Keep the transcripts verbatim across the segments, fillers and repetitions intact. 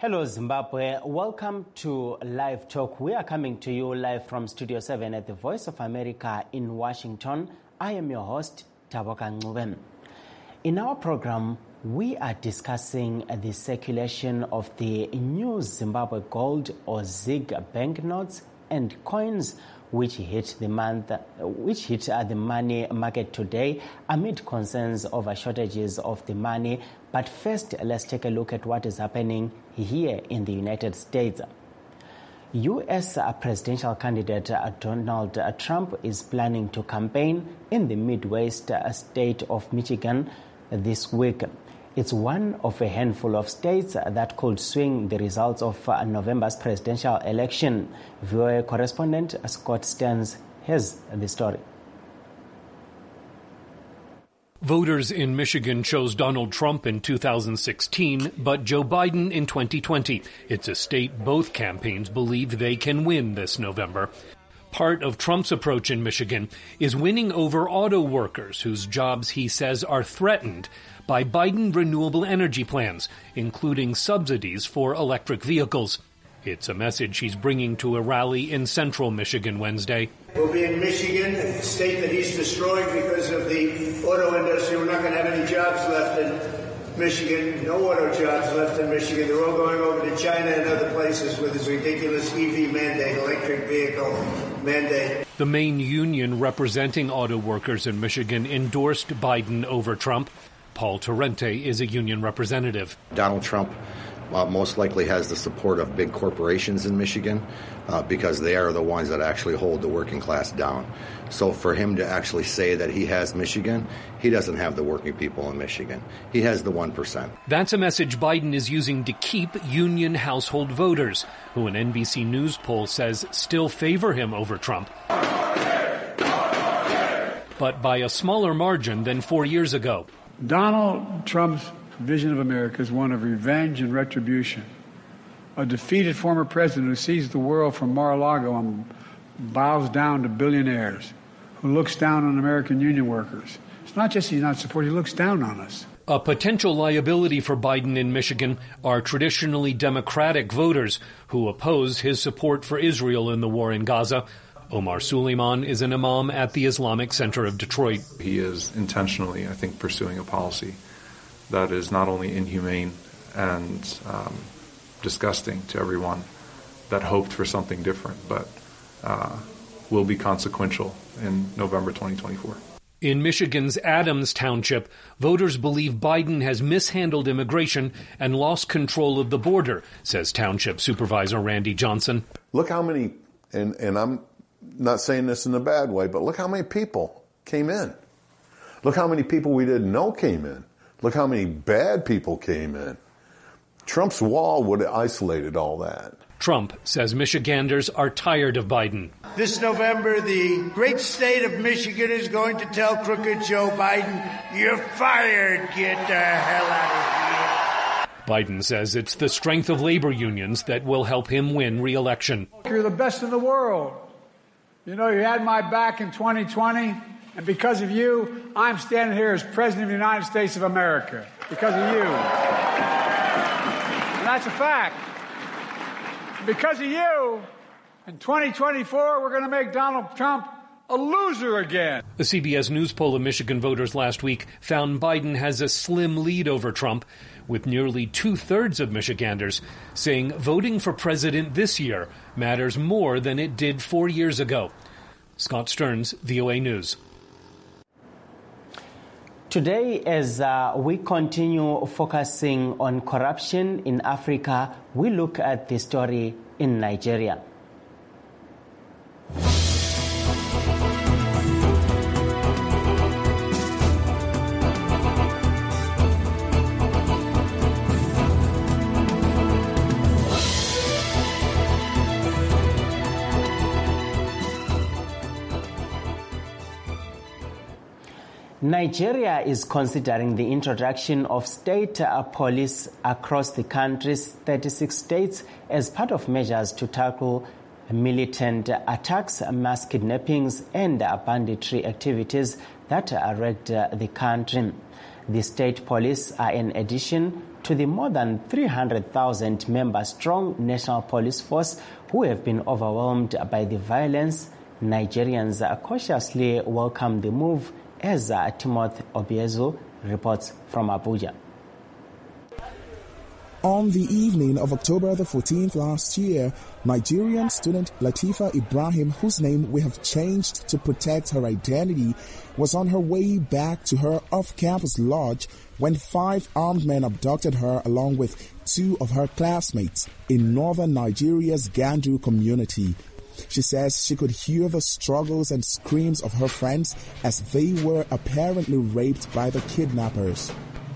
Hello, Zimbabwe. Welcome to Live Talk. We are coming to you live from Studio seven at the Voice of America in Washington. I am your host, Taboka Ncube. In our program, we are discussing the circulation of the new Zimbabwe gold or ZiG banknotes and coins, which hit the month, which hit uh, the money market today amid concerns over shortages of the money. But first, let's take a look at what is happening here in the United States. U S presidential candidate Donald Trump is planning to campaign in the Midwest state of Michigan this week. It's one of a handful of states that could swing the results of November's presidential election. V O A correspondent Scott Stearns has the story. Voters in Michigan chose Donald Trump in two thousand sixteen, but Joe Biden in twenty twenty. It's a state both campaigns believe they can win this November. Part of Trump's approach in Michigan is winning over auto workers whose jobs he says are threatened by Biden renewable energy plans, including subsidies for electric vehicles. It's a message he's bringing to a rally in central Michigan Wednesday. We'll be in Michigan, a state that he's destroyed because of the auto industry. We're not going to have any jobs left in Michigan, no auto jobs left in Michigan. They're all going over to China and other places with this ridiculous E V mandate, electric vehicle mandate. The main union representing auto workers in Michigan endorsed Biden over Trump. Paul Torrente is a union representative. Donald Trump uh, most likely has the support of big corporations in Michigan uh, because they are the ones that actually hold the working class down. So for him to actually say that he has Michigan, he doesn't have the working people in Michigan. He has the one percent. That's a message Biden is using to keep union household voters, who an N B C News poll says still favor him over Trump, but by a smaller margin than four years ago. Donald Trump's vision of America is one of revenge and retribution. A defeated former president who sees the world from Mar-a-Lago and bows down to billionaires, who looks down on American union workers. It's not just he's not supporting, he looks down on us. A potential liability for Biden in Michigan are traditionally Democratic voters who oppose his support for Israel in the war in Gaza. Omar Suleiman is an imam at the Islamic Center of Detroit. He is intentionally, I think, pursuing a policy that is not only inhumane and um, disgusting to everyone that hoped for something different, but uh, will be consequential in November twenty twenty-four. In Michigan's Adams Township, voters believe Biden has mishandled immigration and lost control of the border, says Township Supervisor Randy Johnson. Look how many, and, and I'm not saying this in a bad way, but look how many people came in. Look how many people we didn't know came in. Look how many bad people came in. Trump's wall would have isolated all that. Trump says Michiganders are tired of Biden. This November, the great state of Michigan is going to tell crooked Joe Biden, you're fired, get the hell out of here. Biden says it's the strength of labor unions that will help him win re-election. You're the best in the world. You know, you had my back in twenty twenty, and because of you, I'm standing here as President of the United States of America. Because of you. And that's a fact. Because of you, in twenty twenty-four, we're going to make Donald Trump a loser again. The C B S News poll of Michigan voters last week found Biden has a slim lead over Trump, with nearly two-thirds of Michiganders saying voting for president this year matters more than it did four years ago. Scott Stearns, V O A News. Today, as uh, we continue focusing on corruption in Africa, we look at the story in Nigeria. Nigeria is considering the introduction of state uh, police across the country's thirty-six states as part of measures to tackle militant attacks, mass kidnappings, and uh, banditry activities that uh, wrecked uh, the country. The state police are an addition to the more than three hundred thousand member strong National Police Force who have been overwhelmed by the violence. Nigerians cautiously welcome the move, as Timothy Obiezu reports from Abuja. On the evening of October the fourteenth last year, Nigerian student Latifa Ibrahim, whose name we have changed to protect her identity, was on her way back to her off-campus lodge when five armed men abducted her along with two of her classmates in northern Nigeria's Gandu community. She says she could hear the struggles and screams of her friends as they were apparently raped by the kidnappers.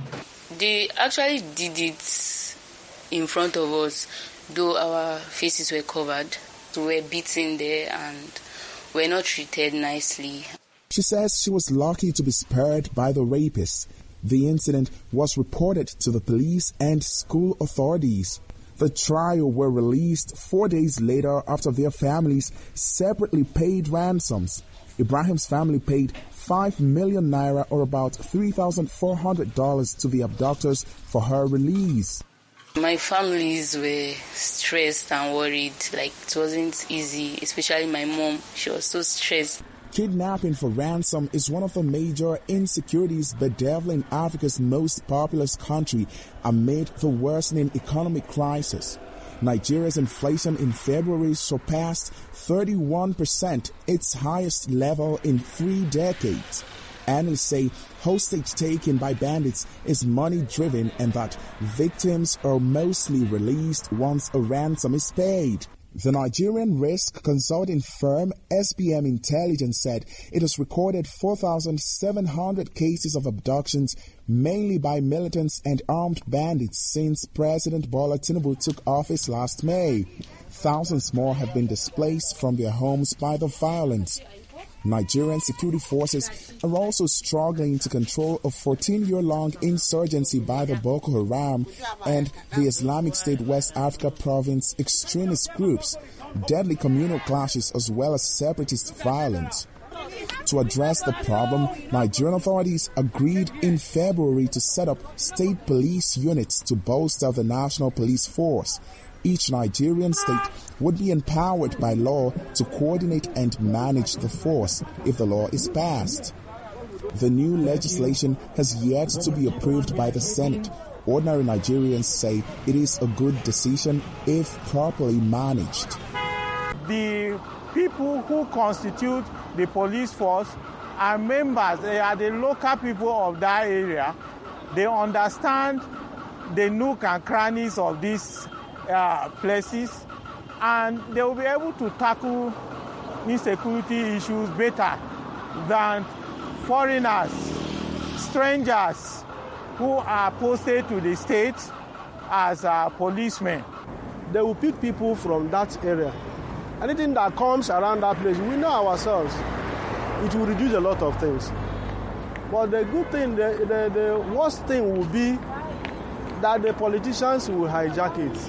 They actually did it in front of us, though our faces were covered. We were beaten there and were not treated nicely. She says she was lucky to be spared by the rapists. The incident was reported to the police and school authorities. The trio were released four days later after their families separately paid ransoms. Ibrahim's family paid five million naira, or about three thousand four hundred dollars, to the abductors for her release. My families were stressed and worried, like it wasn't easy, especially my mom. She was so stressed. Kidnapping for ransom is one of the major insecurities bedeviling Africa's most populous country amid the worsening economic crisis. Nigeria's inflation in February surpassed thirty-one percent, its highest level in three decades. Analysts say hostage taken by bandits is money-driven and that victims are mostly released once a ransom is paid. The Nigerian risk consulting firm S B M Intelligence said it has recorded four thousand seven hundred cases of abductions, mainly by militants and armed bandits, since President Bola Tinubu took office last May. Thousands more have been displaced from their homes by the violence. Nigerian security forces are also struggling to control a fourteen-year-long insurgency by the Boko Haram and the Islamic State West Africa province extremist groups, deadly communal clashes as well as separatist violence. To address the problem, Nigerian authorities agreed in February to set up state police units to bolster the national police force. Each Nigerian state would be empowered by law to coordinate and manage the force if the law is passed. The new legislation has yet to be approved by the Senate. Ordinary Nigerians say it is a good decision if properly managed. The people who constitute the police force are members, they are the local people of that area. They understand the nook and crannies of this Uh, places, and they will be able to tackle insecurity issues better than foreigners, strangers who are posted to the state as uh, policemen. They will pick people from that area. Anything that comes around that place, we know ourselves, it will reduce a lot of things. But the good thing, the, the, the worst thing will be that the politicians will hijack it,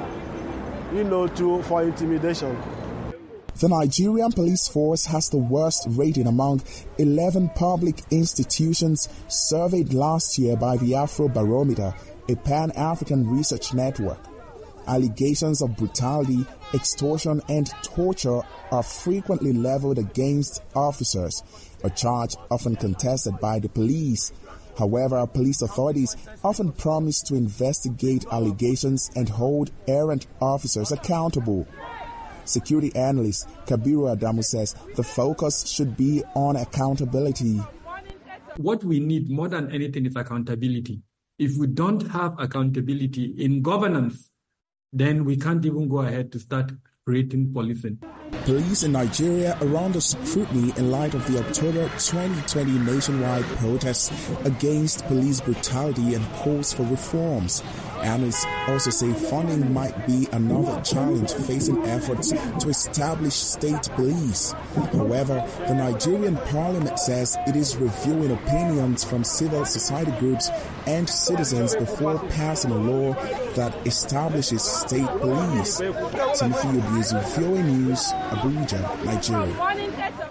you know, to for intimidation. The Nigerian police force has the worst rating among eleven public institutions surveyed last year by the Afrobarometer, a Pan-African research network. Allegations of brutality, extortion, and torture are frequently leveled against officers, a charge often contested by the police. However, police authorities often promise to investigate allegations and hold errant officers accountable. Security analyst Kabiru Adamu says the focus should be on accountability. What we need more than anything is accountability. If we don't have accountability in governance, then we can't even go ahead to start creating policing. Police in Nigeria are under scrutiny in light of the October twenty twenty nationwide protests against police brutality and calls for reforms. Analysts also say funding might be another challenge facing efforts to establish state police. However, the Nigerian parliament says it is reviewing opinions from civil society groups and citizens before passing a law that establishes state police. Timothy Obiezu, V O A News, Abuja, Nigeria.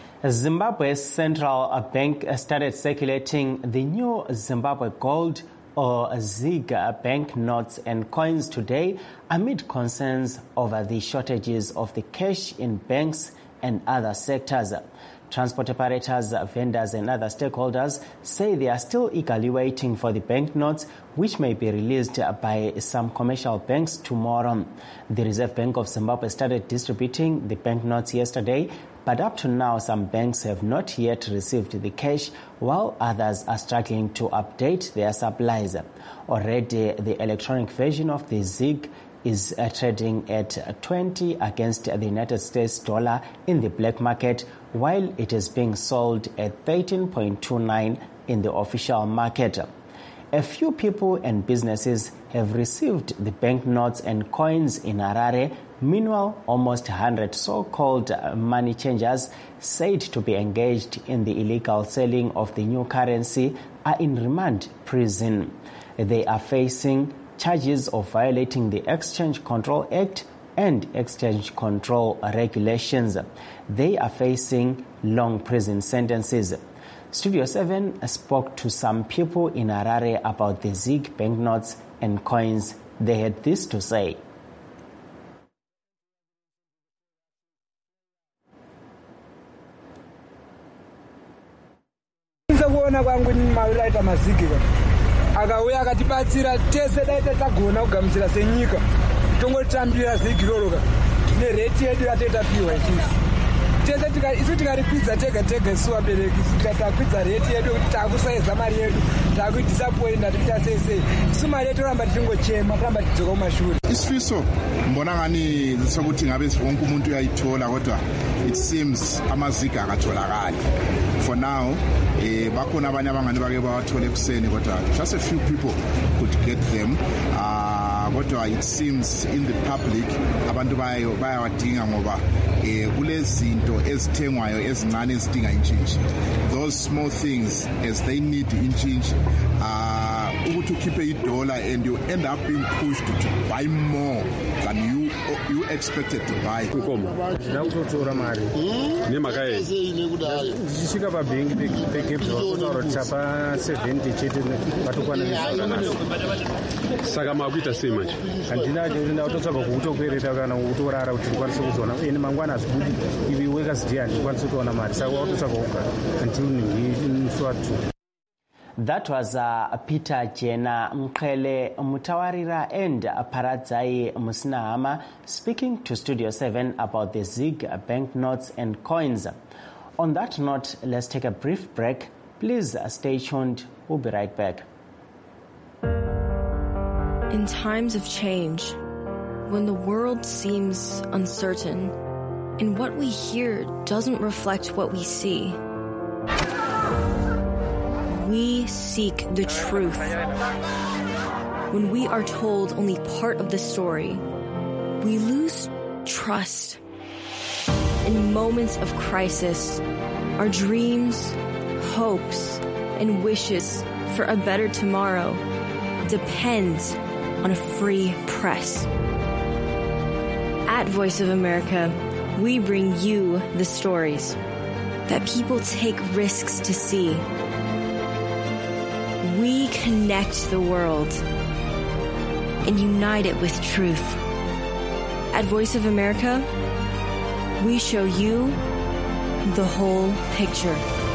Zimbabwe's central bank started circulating the new Zimbabwe gold or Zig banknotes and coins today amid concerns over the shortages of the cash in banks and other sectors. Transport operators, vendors and other stakeholders say they are still eagerly waiting for the banknotes, which may be released by some commercial banks tomorrow. The Reserve Bank of Zimbabwe started distributing the banknotes yesterday, but up to now some banks have not yet received the cash, while others are struggling to update their supplies. Already the electronic version of the Zig is uh, trading at twenty against the United States dollar in the black market, while it is being sold at thirteen point two nine in the official market. A few people and businesses have received the banknotes and coins in Harare. Meanwhile, almost one hundred so-called money changers said to be engaged in the illegal selling of the new currency are in remand prison. They are facing charges of violating the Exchange Control Act and exchange control regulations. They are facing long prison sentences. Studio seven spoke to some people in Harare about the Zig banknotes and coins. They had this to say. akauya akatibatsira tese daita tagona kugamuchira senyika tongotambira zigiroroka nereti yedu yatetapiwa ichisi tese isu tikarikwidza tega tega isu vabereki takwidza reti yedu kuti takusaiza mari yedu takuidhisapoinda tiita sei sei isu mari yedu ramba tichingochema ramba tidzoka kumashure isifiso mbona ngani sokuthi ngabe wonke umuntu uyayithola kodwa it seems amaziga akatholakali for now eh bakhona abanye abangani bake bawathole ekuseni kodwa just a few people could get them uh kodwa it seems in the public abantu bayo bayawadinga ngoba eh kulezinto ezithengwayo ezincane ezidinga intshintshi those small things as they need intshintshi uh ukuthi ukhiphe idollar and you end up being pushed to buy more than you you expected to buy. Ndakutotora mari nemhaka yei zvisvika pabhengi pegepsi vakutaura kuti tapa seventy chete vatokwanisa saka makuita sei manje handina ndatotsvaga kukutokwereta kana kutorara kuti ndikwanise kuzoona ene mangwana hazvibudi ivi wekasday handikwanise kutoona mari saka watotsvaga kugara until mswatu. That was uh, Peter Jena Mkele Mutawarira and Paradzai Musnahama speaking to Studio seven about the Zig banknotes and coins. On that note, let's take a brief break. Please stay tuned. We'll be right back. In times of change, when the world seems uncertain and what we hear doesn't reflect what we see, we seek the truth. When we are told only part of the story, we lose trust. In moments of crisis, our dreams, hopes, and wishes for a better tomorrow depend on a free press. At Voice of America, we bring you the stories that people take risks to see. We connect the world and unite it with truth. At Voice of America, we show you the whole picture.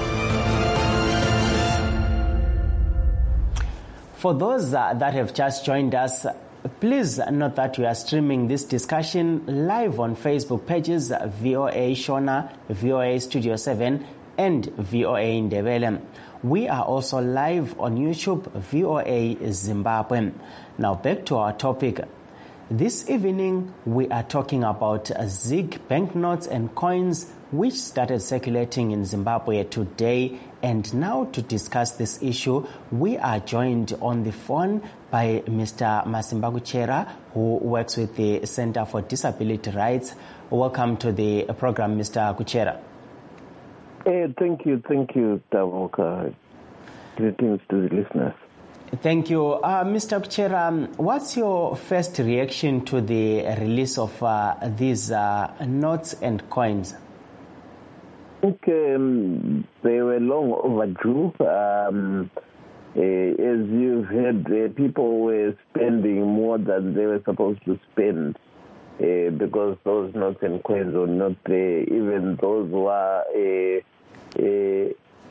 For those uh, that have just joined us, please note that we are streaming this discussion live on Facebook pages V O A Shona, V O A Studio seven, and V O A Ndebele. We are also live on YouTube, V O A Zimbabwe. Now back to our topic. This evening, we are talking about Zig banknotes and coins which started circulating in Zimbabwe today. And now to discuss this issue, we are joined on the phone by Mister Masimba Kuchera, who works with the Center for Disability Rights. Welcome to the program, Mister Kuchera. Hey, thank you, thank you, Taboka. Greetings to the listeners. Thank you. Uh, Mister Kuchera, what's your first reaction to the release of uh, these uh, notes and coins? I think um, they were long overdue. Um, as you've heard, uh, people were spending more than they were supposed to spend uh, because those notes and coins were not there. Even those who are uh, uh,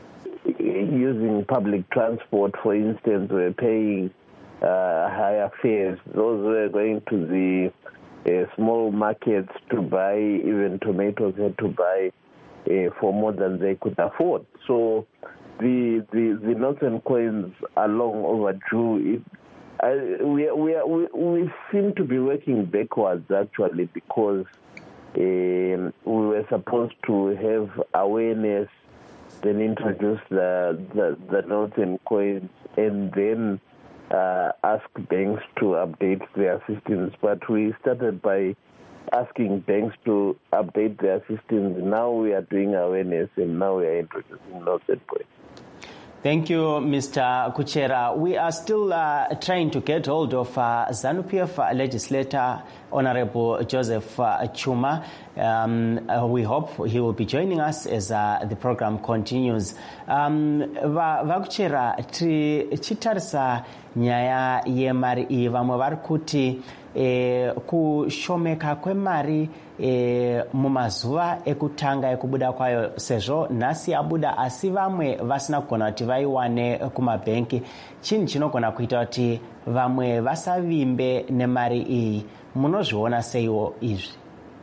using public transport, for instance, were paying uh, higher fares. Those were going to the uh, small markets to buy, even tomatoes had to buy uh, for more than they could afford. So the the, the notes and coins are long overdue. It, uh, we, we, we, we seem to be working backwards, actually, because um, we were supposed to have awareness, then introduce the, the, the notes and coins, and then uh, ask banks to update their systems. But we started by asking banks to update their systems. Now we are doing awareness, and now we are introducing notes and coins. Thank you, Mister Kuchera. We are still uh, trying to get hold of uh, ZANU-P F legislator, Honorable Joseph uh, Chuma. Um, uh, we hope he will be joining us as uh, the program continues. Um, Vakuchera, chitarisa nyaya yemari iyi vamwe vari kuti eh, kushomeka kwemari eh, mumazuva ekutanga ekubuda kwayo sezvo nhasi yabuda asi vamwe vasina kugona kuti vaiwane kumabhenki. Chinhu chinogona kuita kuti vamwe vasavimbe nemari iyi? Munozviona seiwo izvi?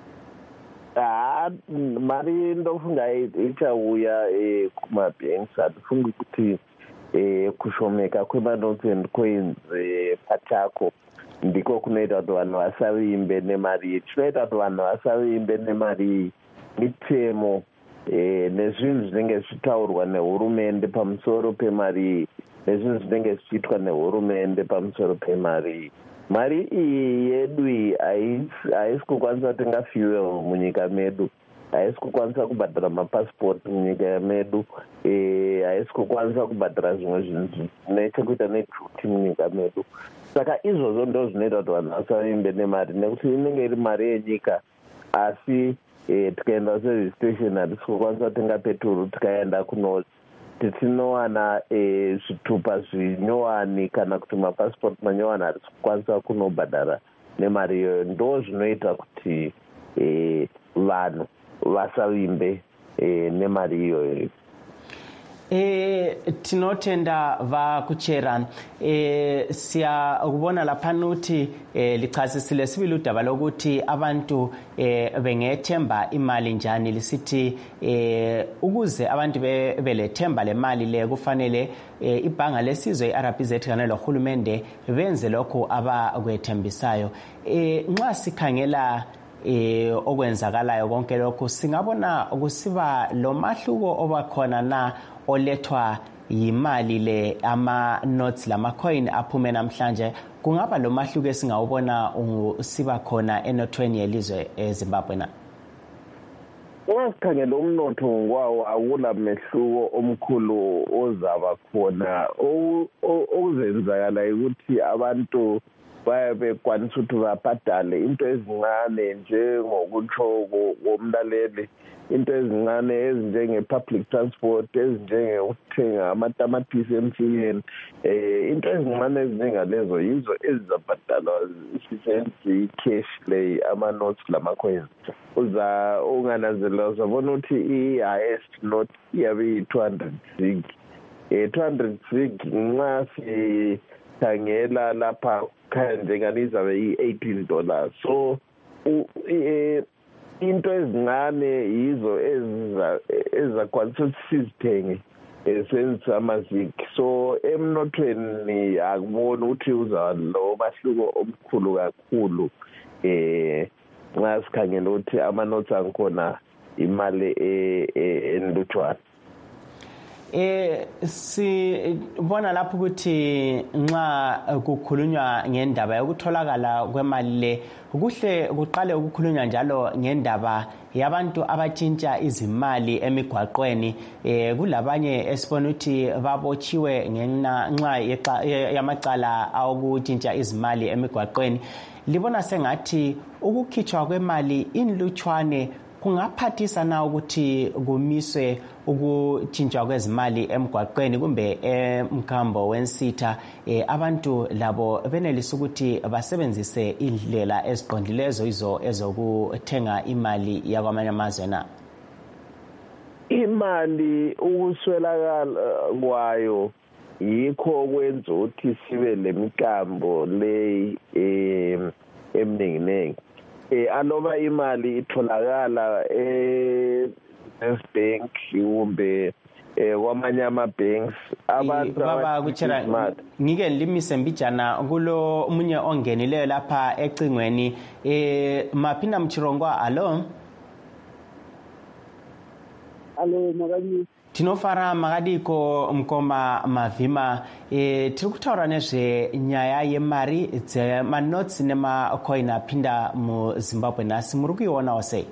Ah, mari ndofunga ichauya eh, kumabhenks. Hatifungi kuti eh, kushomeka kwemanotes and coins eh, pachako ndiko kunoita kuti vanhu vasavimbe nemari. Chinoita kuti vanhu vasavimbe nemari mitemo eh, nezvinhu zvinenge zvichitaurwa nehurumende pamusoro pemari, nezvinhu zvinenge zvichiitwa nehurumende pamusoro pemari. Mari iyi yedu iyi haisi kukwanisa kutenga fuel munyika medu, haisi kukwanisa kubhadhara mapasipoti munyika medu, haisi kukwanisa kubhadhara zvimwe zvinhu zvine chekuita neduty munyika medu. Saka izvozvo ndo zvinoita kuti vanhu vasavimbe nemari, nekuti inenge iri mari yenyika, asi eh, tikaenda kuservice station hatisi kukwanisa kutenga peturu, tikaenda kunoti tinowana eh, zvitupa zvinyowani kana kuti mapasipoti manyowani hatisi kukwanisa kunobhadhara nemari iyoyo. Ndo zvinoita kuti eh, vanhu vasavimbe eh, nemari iyoyo. E, tinotenda Vakuchera. E, siyakubona lapha ukuthi e, lichasisile sibili udaba lokuthi abantu e, bengethemba imali njani. Lisithi e, ukuze abantu belethemba le mali le kufanele e, ibhanga lesizwe i-R B Z kanye lohulumende benze lokho abakwethembisayo. E, nxa sikhangela eh okwenzakalayo konke lokho singabona kusiba lo mahluko obakhona na olethwa yimali le ama notes lama coin aphume namhlanje. Kungaba lo mahluko esingawubona usiba khona enothweni yelizwe eZimbabwe na? Wasikhangela umnotho ngwawo akula mehluko omkhulu ozaba khona. Okuzenzakala ukuthi abantu bayabekwanisa ukuthi babhadale into ezincane njengokutsho komlaleli, into ezincane ezinjenge-public transport, ezinjengokuthenga amatamatisi emthiyeni, eh into ezincane ezinjengalezo yizo ezizabhadalwa sisebenzisa i-cash le, ama-notes lama-coins. Uza ungananzelela uzabona ukuthi i-highest note iyabe iyi-two hundred zig. Eh two hundred zig nxa sikhangela lapha njengani izabe i-eighteen dollars. So eh into ezincane yizo ezizakwanisa ukuthi sizithenge esebenzisa amazig. So emnothweni akubona ukuthi uzaba lo mahluko omkhulu kakhulu eh nxa sikhangela ukuthi ama-notes angikhona imali enlutshwana. Eh sibona lapho ukuthi nxa kukhulunywa ngendaba yokutholakala kwemali le kuhle kuqale ukukhulunywa njalo ngendaba yabantu abatshintsha izimali emigwaqweni. Eh kulabanye esibona ukuthi babotshiwe ngenxa yamacala awukutshintsha izimali emigwaqweni. Libona sengathi ukukhitshwa kwemali inlutshwane kungaphathisa na ukuthi kumiswe ukutshintshwa kwezimali emgwaqweni kumbe emkhambo wensitha eh, abantu labo benelisa ukuthi basebenzise indlela eziqondilezo izo ezokuthenga imali yakwamanye amazwe na? Imali ukuswelakala kwayo yikho kwenza ukuthi sibe lemikambo le em eminingi eh aloba imali itholakala eh bank kumbe eh kwamanye ama banks abantu baba kuthela ngike nlimise mbijana kulo umunye ongenileyo lapha ecingweni eh Maphinda Mchirongwa. Allo allo Makadi tinofara Makadiko Mkoma Mavhima eh tiri kutaura nezve nyaya yemari dzemanotes nemacoin apinda muZimbabwe nhasi muri kuionawo sei?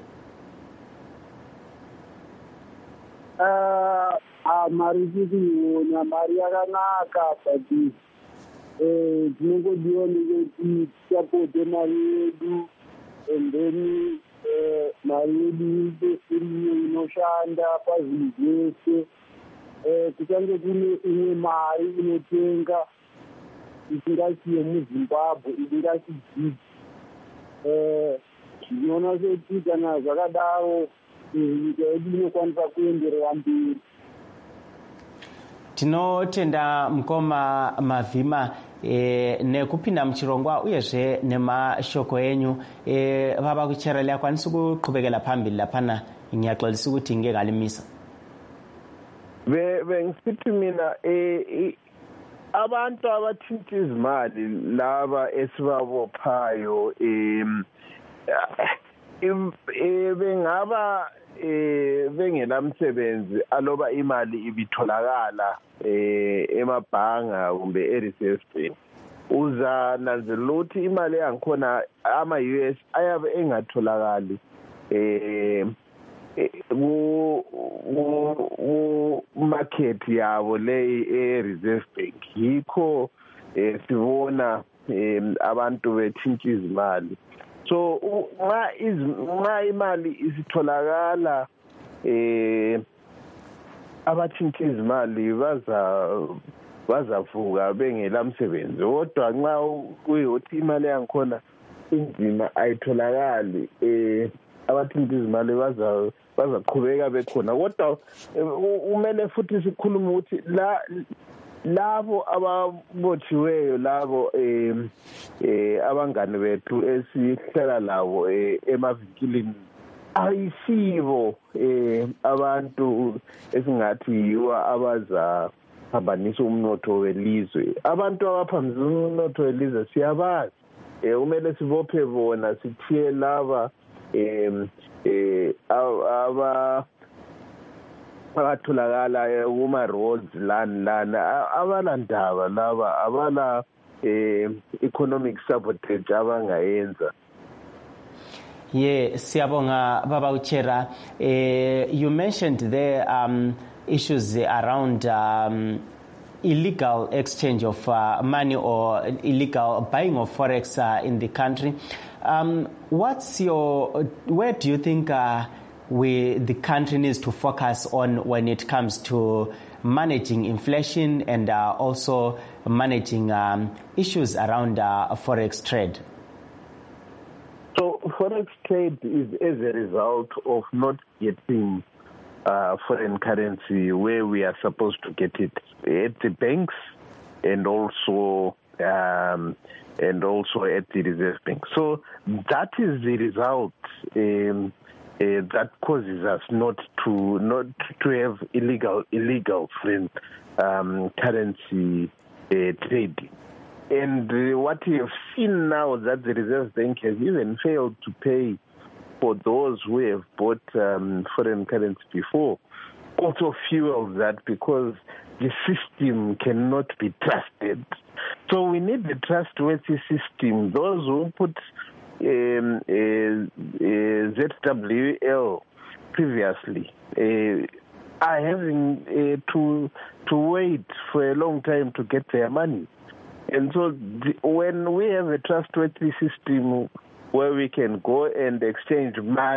Uh, mari tikuiona mari yakanaka but eh tinongodiwa ndekuti tisapote mari yedu and then eh mari yedu iriyo inoshanda pazvinhu zvese eh kuchange kune imwe mari inotenga isingasiye muZimbabwe isingasidzidzi eh ndinoona sekuti kana zvakadaro nyika yedu inokwanisa kuenderera mberi. Tinotenda Mkoma Mavhima eh, nekupinda Mchirongwa uyezve nemashoko enyu eh, baba kuchera liyakwanisa ukuqhubekela phambili laphana ngiyaxolisa ukuthi ngekalimisa. Be bengisithi mina eh abantu abathinta izimali laba esibabophayo em bengaba eh bengelamsebenzi aloba imali ibitholakala eh emabhanga kumbe e-reserve uza nanzela ukuthi imali yangikhona ama U S ayabe engatholakali eh ku market yabo le e-reserve bank yikho sibona abantu bethinta izimali. So ma iz ma imali isitholakala eh abathinta izimali baza bazavuka bengelamsebenzi kodwa nxa kuyuthi imali yangikhona inzima ayitholakali eh abathinta izimali baza bazaqhubeka bekhona kodwa kumele futhi sikhulume ukuthi la labo ababotshiweyo labo eh eh abangani bethu esihlala labo emavikilini ayisibo eh abantu esingathi yiwa abaza phambanisa umnotho welizwe. Abantu abaphambanisa umnotho welizwe siyabazi eh kumele sibophe bona sithiye laba eh eh aba bakatholakala kuma roads lan lan abalandaba laba abala eh economic sabotage abangayenza. Yeah, siyabonga baba Uchera. Uh, you mentioned there um, issues around um, illegal exchange of uh, money or illegal buying of forex uh, in the country. Um, what's your? Where do you think uh, we the country needs to focus on when it comes to managing inflation and uh, also managing um, issues around uh, forex trade? So forex trade is as a result of not getting uh, foreign currency where we are supposed to get it at the banks and also um, and also at the Reserve Bank. So that is the result um, uh, that causes us not to not to have illegal illegal foreign um, currency uh, trading. And uh, what we have seen now is that the Reserve Bank has even failed to pay for those who have bought um, foreign currency before. Also fuels that because the system cannot be trusted. So we need a trustworthy system. Those who put um, uh, uh, Z W L previously uh, are having uh, to to wait for a long time to get their money. And so the, when we have a trustworthy system where we can go and exchange money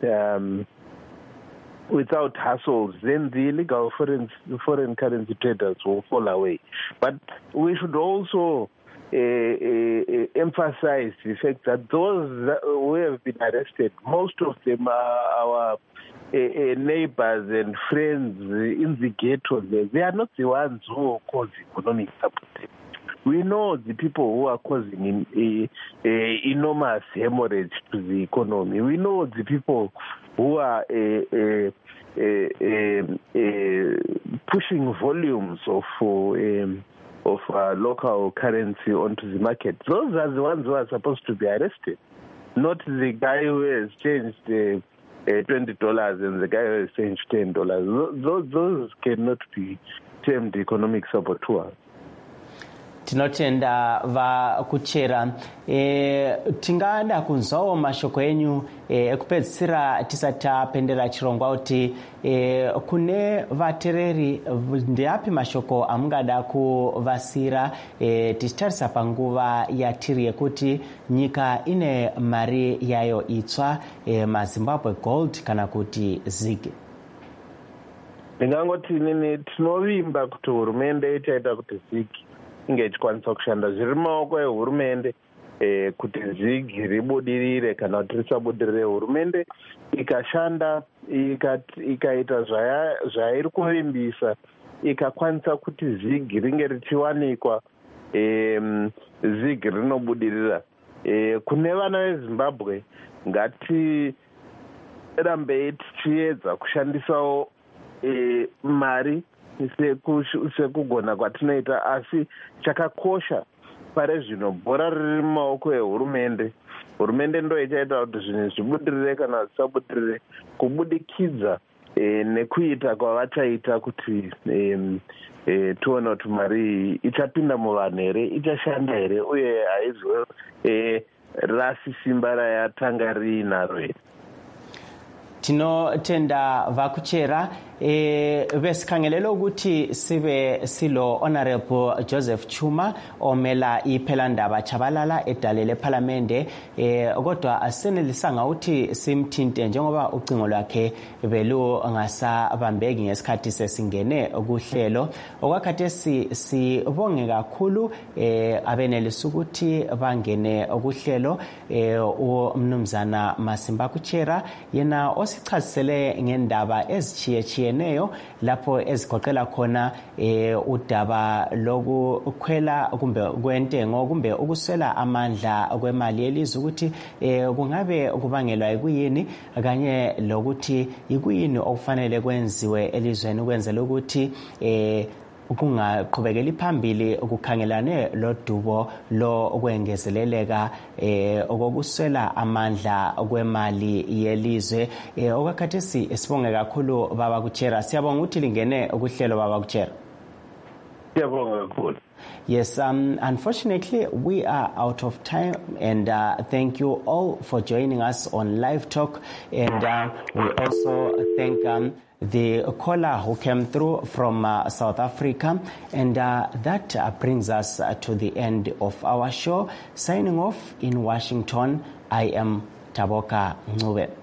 um, without hassles, then the illegal foreign foreign currency traders will fall away. But we should also uh, uh, emphasize the fact that those who have been arrested, most of them are our uh, uh, neighbors and friends in the ghetto. They are not the ones who cause economic sabotage. We know the people who are causing a, a enormous hemorrhage to the economy. We know the people who are a, a, a, a, a pushing volumes of um, of uh, local currency onto the market. Those are the ones who are supposed to be arrested, not the guy who has changed uh, uh, twenty dollars and the guy who has changed ten dollars. Those, those cannot be termed economic saboteurs. Tinotenda vakuchera e, tingada kunzwawo mashoko enyu ekupedzisira tisati tapendera chirongwa kuti e, kune vatereri ndeapi mashoko amungada kuvasira e, tichitarisa panguva yatiri yekuti nyika ine mari yayo itsva e, maZimbabwe Gold kana kuti ZiG. Ndingangoti nini tinovimba kuti hurumende ichaita kuti ZiG inge ichikwanisa kushanda zviri mumaoko ehurumende eh, kuti ZiG ribudirire kana kuti risabudirire. Hurumende ikashanda ikaita zvairi kuvimbisa ikakwanisa kuti ZiG ringe richiwanikwa, eh, ZiG rinobudirira. Eh, kune vana veZimbabwe ngatirambei tichiedza kushandisawo eh, mari sekugona kwatinoita, asi chakakosha pare zvino bhora riri mumaoko ehurumende. Hurumende ndo ichaita kuti zvinhu zvibudirire kana zvisabudirire kubudikidza e, nekuita kwavachaita kuti e, e, tione kuti mari ichapinda muvanhu here, ichashanda here, uye haizo e, rasi simba rayatanga riinaro here. Tinotenda vakuchera e, vesikhangelelo ukuthi sibe silo Honorable Joseph Chuma omela iphelandaba Chabalala edalele parliamente, e, kodwa asenelisanga ukuthi simthinte njengoba ucingo lwakhe belu ngasabambeki ngesikhathi sesingene kuhlelo. Okwakhathesi sibonge kakhulu e, abenelisa ukuthi bangene kuhlelo e, umnumzana Masimba Kuchera yena sichazisele ngendaba ezichiyechiyeneyo lapho ezigoqela khona e, udaba lokukhwela kumbe kwentengo kumbe ukuswela amandla kwemali yelizwe ukuthi e, kungabe kubangelwa yikuyini kanye lokuthi yikuyini okufanele kwenziwe elizweni ukwenzela ukuthi e, ukungaqhubekeli phambili ukukhangelane lodubo lo okwengezeleleka eh okokuswela amandla kwemali yelizwe. eh okakhathesi sibonge kakhulu baba Kuchera, siyabonga ukuthi lingene ukuhlelo baba Kuchera. Siyabonga kakhulu. Yes, um, unfortunately, we are out of time, and uh, thank you all for joining us on Live Talk, and uh, we also thank um, the caller who came through from uh, South Africa, and uh, that uh, brings us uh, to the end of our show. Signing off in Washington, I am Taboka Ngube.